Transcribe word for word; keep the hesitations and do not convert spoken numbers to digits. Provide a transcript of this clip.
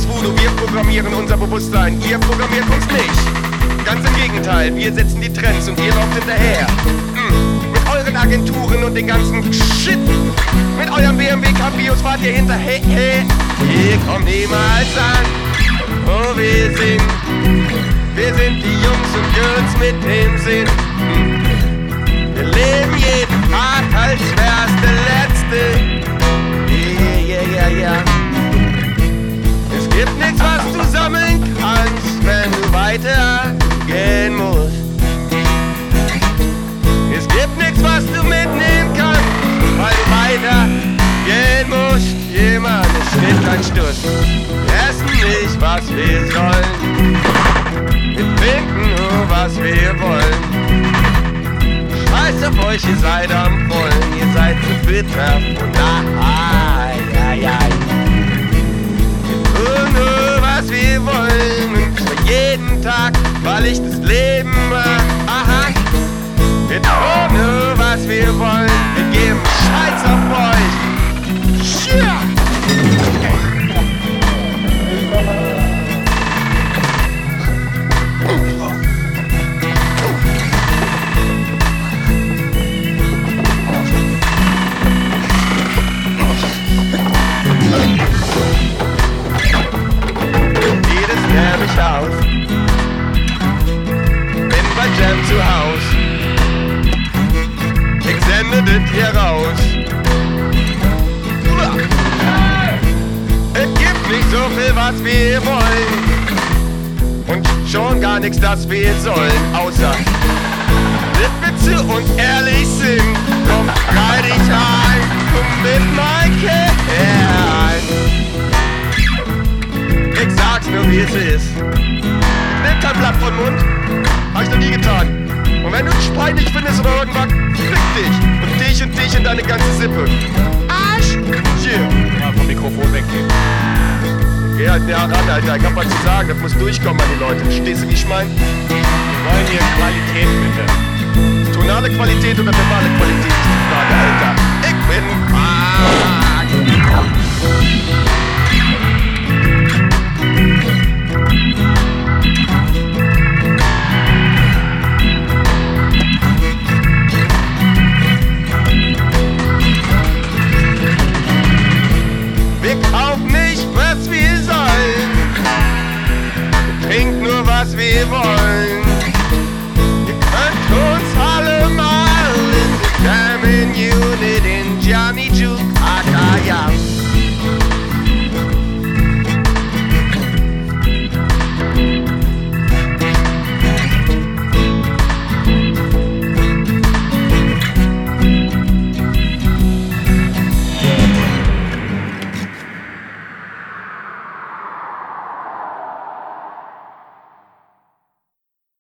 Voodoo, wir programmieren unser Bewusstsein, ihr programmiert uns nicht. Ganz im Gegenteil, wir setzen die Trends und ihr lauft hinterher. Hm. Mit euren Agenturen und den ganzen Shit. Mit eurem B M W Cabrios fahrt ihr hinterher. Ihr kommt niemals an, wo wir sind. Wir sind die Jungs und Girls mit dem Sinn. Hm. Wir leben jeden Tag, als wär's der letzte. Yeah, yeah, yeah, yeah. Es gibt nichts, was du sammeln kannst, wenn du weitergehen musst. Es gibt nichts, was du mitnehmen kannst, weil du weitergehen musst. Jemand, es steht kein Stuss. Wir essen nicht, was wir sollen. Wir trinken nur, was wir wollen. Scheiß auf euch, ihr seid am Wollen. Ihr seid zu bitter und ai, ai, ai. Wir tun nur, was wir wollen. Und zwar jeden Tag, weil ich das Leben mag. Aha. Wir tun nur, was wir wollen. Wir geben Scheiß auf euch. Yeah. Jedes Jahr mich aus. Bin bei Jam zu Haus. Ich sende das hier raus. Es gibt nicht so viel, was wir wollen. Und schon gar nichts, das wir sollen. Außer, dass wir zu und ehrlich sind. Komm, reih dich ein, komm mit mein Kerl. Ich sag's nur, wie es ist. Ich nehm kein Blatt vom Mund. Hab ich noch nie getan. Und wenn du dich peinlich findest oder irgendwas, fick dich. Und dich und dich und deine ganze Sippe. Arsch! Hier. Mal vom Mikrofon weggehen. Geh halt näher ran, Alter. Ich hab was zu sagen. Das muss durchkommen an die Leute. Verstehst du, wie ich mein? Wir wollen hier Qualität, bitte. Tonale Qualität oder verbale Qualität ist die Frage, Alter. Ich bin Quark. Wir kaufen nicht, was wir sollen. Wir trinken nur, was wir wollen.